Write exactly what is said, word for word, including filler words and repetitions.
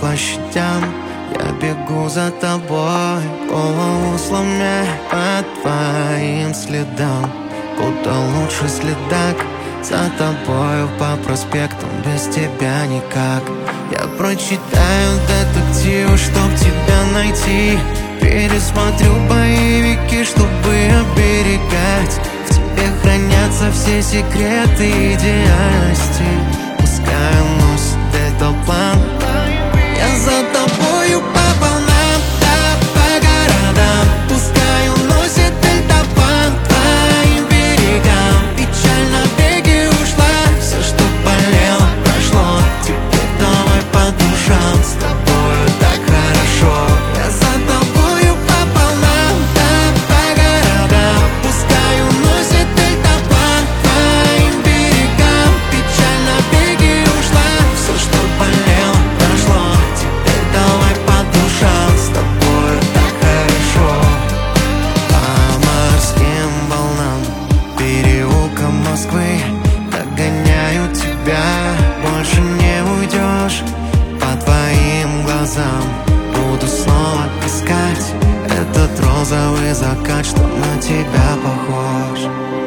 площадям. Я бегу за тобой, голову сломя по твоим следам. Куда лучше следак, за тобою по проспектам, без тебя никак. Я прочитаю детективы, чтоб тебя найти. Пересмотрю боевики, чтобы оберегать. В тебе хранятся все секреты идеальности. Пускай носит дельтаплан. Я за тобою по волнам, да, по городам. Пускай уносит дельтаплан к твоим берегам. Печально в беге ушла, все, что болело, прошло. Теперь давай по душам, с тобою так хорошо. Я за тобою по волнам, да, по городам. Пускай уносит дельтаплан к твоим берегам. Печально в беге ушла, все, что болело, прошло. Теперь давай по душам, с тобою так хорошо. По морским волнам, переулкам Москвы догоняю тебя. Больше не уйдешь, по твоим глазам буду снова искать этот розовый закат, что на тебя похож.